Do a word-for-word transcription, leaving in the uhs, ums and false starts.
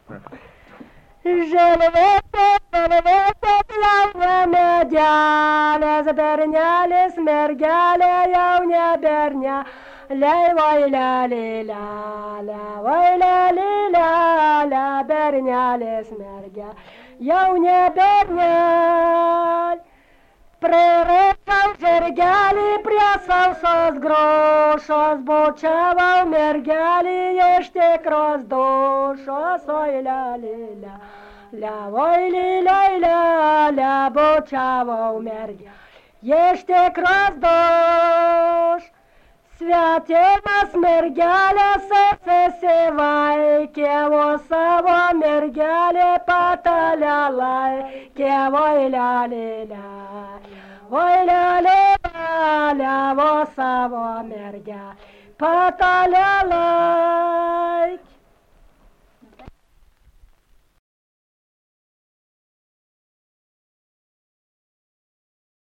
Želvėte, želvėte, pjauja medelės, bernelės, mergelė jau ne bernelė, vai lelė, lelė, vai lelė, lelė, bernelės, mergelė jau ne bernelė. Prierėčiau žirgelį prie sausos grošos, bučiavau mergelį iš tikros dušos, oi lelė, lelė, oi lelė, lelė, bučiavau mergelį iš tikros dušos. Svetimas mergelės atsisivaikė, o savo mergelė patalę laikė, oi lelė, lelė, oi lelė, lelė, o savo mergelė patalę laikė.